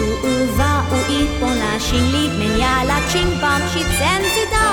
U va u i pon la xing li men ya la ching bam shi tsen si da